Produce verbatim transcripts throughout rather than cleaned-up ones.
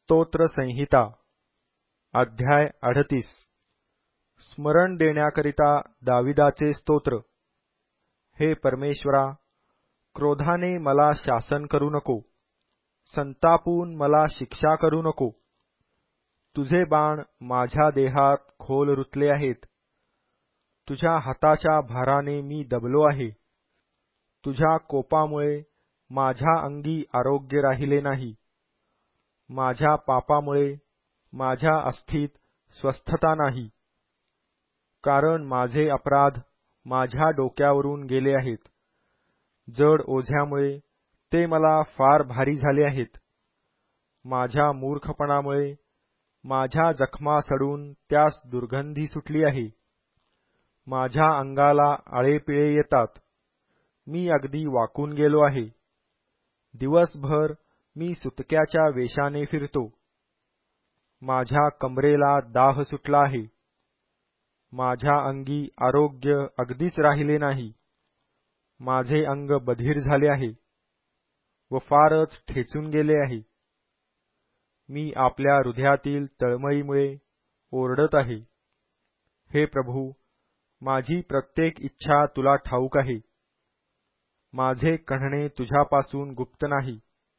स्तोत्र संहिता अध्याय अडतीस स्मरण देण्याकरिता दाविदाचे स्तोत्र। हे परमेश्वरा, क्रोधाने मला शासन करू नको, संतापून मला शिक्षा करू नको। तुझे बाण माझ्या देहात खोल रुतले आहेत, तुझ्या हाताच्या भाराने मी दबलो आहे। तुझ्या कोपामुळे माझ्या अंगी आरोग्य राहिले नाही, माझ्या पापामुळे माझ्या अस्थित स्वस्थता नाही। कारण माझे अपराध माझ्या डोक्यावरून गेले आहेत, जड ओझ्यामुळे ते मला फार भारी झाले आहेत। माझ्या मूर्खपणामुळे माझ्या जखमा सडून त्यास दुर्गंधी सुटली आहे। माझ्या अंगाला आळेपिळे येतात, मी अगदी वाकून गेलो आहे। दिवसभर मी सुतक्याच्या वेशाने फिरतो, माझ्या कमरेला दाह सुटला आहे। माझ्या अंगी आरोग्य अगदीच राहिले नाही, माझे अंग बधीर झाले आहे व फारच ठेचून गेले आहे। मी आपल्या हृदयातील तळमळीमुळे ओरडत आहे। हे प्रभू, माझी प्रत्येक इच्छा तुला ठाऊक आहे, माझे कण्हणे तुझ्यापासून गुप्त नाही।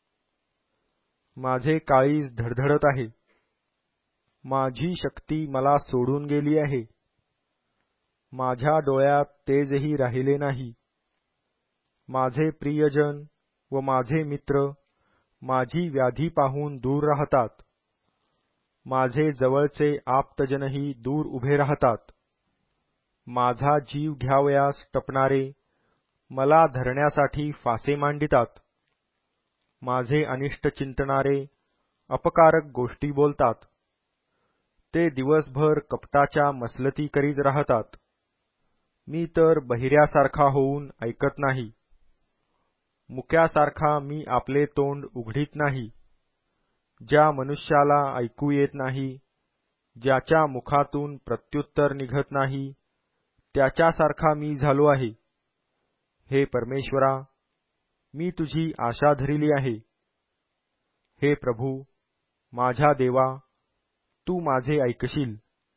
माझे काळीज धडधडत आहे, माझी शक्ती मला सोडून गेली आहे। माझ्या डोळ्यात तेजही राहिले नाही। माझे प्रियजन व माझे मित्र माझी व्याधी पाहून दूर राहतात, माझे जवळचे आप्तजनही दूर उभे राहतात। माझा जीव घ्यावयास टपणारे मला धरण्यासाठी फासे मांडितात, माझे अनिष्ट चिंतणारे अपकारक गोष्टी बोलतात। ते दिवसभर कपटाच्या मसलती करीत राहतात, मी तर बहिऱ्यासारखा होऊन ऐकत नाही। मुक्यासारखा मी आपले तोंड उघडीत नाही। ज्या मनुष्याला ऐकू येत नाही, ज्याच्या मुखातून प्रत्युत्तर निघत नाही, त्याच्यासारखा मी झालो आहे। हे परमेश्वरा, मी तुझी आशा धरिली आहे। हे प्रभू, माझ्या देवा, तू माझे ऐकशील।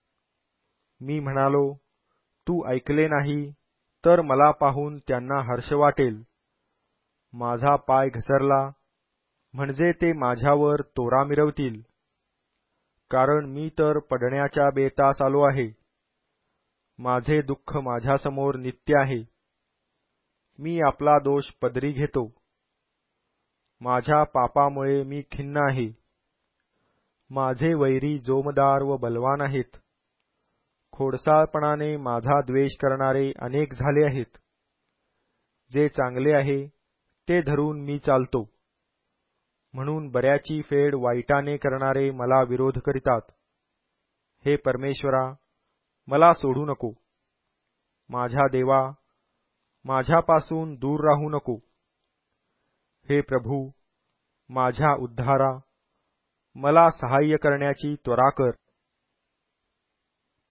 मी म्हणालो, तू ऐकले नाही तर मला पाहून त्यांना हर्ष वाटेल। माझा पाय घसरला म्हणजे ते माझ्यावर तोरा मिरवतील, कारण मी तर पडण्याच्या बेतास आलो आहे। माझे दुःख माझ्यासमोर नित्य आहे, मी आपला दोष पदरी घेतो। माझ्या पापामुळे मी खिन्न आहे। माझे वैरी जोमदार व बलवान आहेत, खोडसाळपणाने माझा द्वेष करणारे अनेक झाले आहेत। जे चांगले आहे ते धरून मी चालतो, म्हणून बऱ्याची फेड वाईटाने करणारे मला विरोध करीतात। हे परमेश्वरा, मला सोडू नको। माझ्या देवा, माझ्यापासून दूर राहू नको। हे प्रभू, माझ्या उद्धारा, मला सहाय्य करण्याची त्वरा कर।